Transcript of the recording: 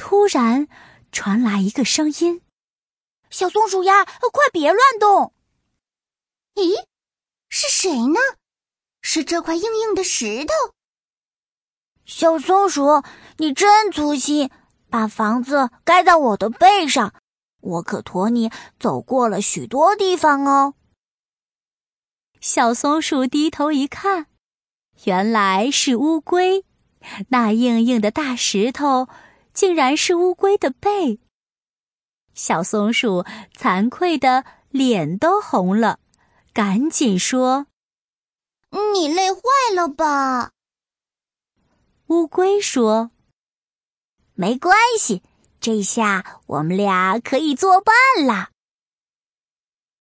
突然传来一个声音： 小松鼠呀，快别乱动！ 咦，是谁呢？是这块硬硬的石头。 小松鼠，你真粗心，把房子盖在我的背上，我可驮你走过了许多地方哦。 小松鼠低头一看，原来是乌龟，那硬硬的大石头竟然是乌龟的背。小松鼠惭愧的脸都红了，赶紧说： 你累坏了吧？ 乌龟说： 没关系，这下我们俩可以作伴啦。